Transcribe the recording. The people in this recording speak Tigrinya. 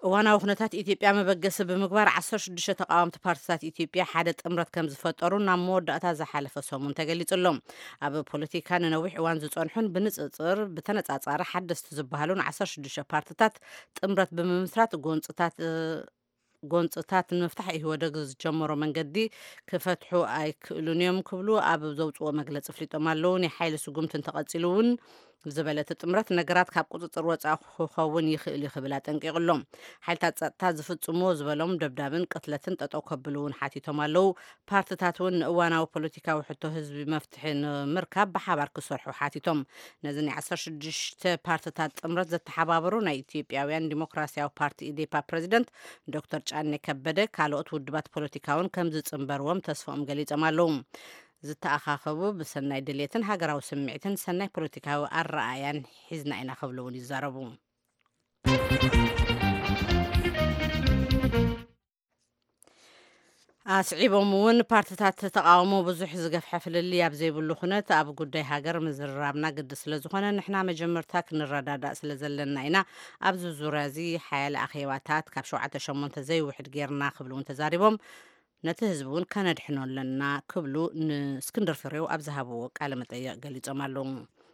ዋና ኩነታት ኢትዮጵያ መበገሲ ብምግባር 16 ተቃዋምቲ ፓርቲታት ኢትዮጵያ ሓደ ጥምረት ከም ዝፈጠሩ ናብ መወዳእታ ዝሓለፈ ሰሙን ተገሊጹሎም ኣብ ፖለቲካ ንነዊሕ እዋን ዝጸንሑን ብንጽጽር ብተነጻጻሪ ሓደስቲ ዝበሃሉን 16 ፓርቲታት ጥምረት ብምምስራት ጎንጽታት ንምፍታሕ ይወደግ ዝጀመሮ መንገዲ ክፈትሑ ኣይክእሉን እዮም ክብሉ ኣብ ዘውፅኦ መግለፂ ፍሊጦም ኣለዉ ናይ ሓይሊ ስጉምትን ተቐጺሉ እውን ዝበለተ ጥምረት ነገራት ካብ ቁፅጥር ወፃኢ ክኸውን ይኽእል ይኽብል ኣጠንቂቑሎም ሓይልታት ፀጥታ ዝፍጽሞ ዝበሎም ደብዳብን ቅትለትን ጠጠው ከብሉ እውን ሓቲቶም ኣለዉ ፓርቲታት እውን ንእዋናዊ ፖለቲካዊ ሕቶ ህዝቢ መፍትሒ ንምርካብ ብሓባር ክሰርሑ ሓቲቶም ነዚ ናይ 16 ፓርቲታት ጥምረት ዘተሓባበሩ ናይ ኢትዮጵያውያን ዲሞክራሲያዊ ፓርቲ ኢዴፓ ፕሬዚደንት ዶክተር ጫኔ ከበደ ካልኦት ውድባት ፖለቲካውን ከም ዝጽንበርዎም ተስፎም ገሊጾም ኣለዉ ዝተኣኻኸቡ ብሰናይ ድሌትን ሃገራዊ ስምዒትን ሰናይ ፖለቲካዊ ኣረኣያን ሒዝና ኢና ክብሉ እውን ይዛረቡ ኣስዒቦም እውን ፓርቲታት ተቃውሞ ብዙሕ ዝገፍሐ ፍልልይ ኣብ ዘይብሉ ኩነት ኣብ ጉዳይ ሃገር ምዝርራብና ግዲ ስለ ዝኾነ ንሕና መጀመርታ ክንረዳዳእ ስለ ዘለና ኢና ኣብዚ ዙርያ እዚ ሓያለ ኣኼባታት ካብ 7-8 ዘይውሕድ ጌርና ክብሉ እውን ተዛሪቦም ነቲ ህዝቢ እውን ከነድሕኖ ኣለና ክብሉ ንእስክንድር ፍሬው ኣብ ዝሃብዎ ቃለ መጠይቅ ገሊጾም ኣለዉ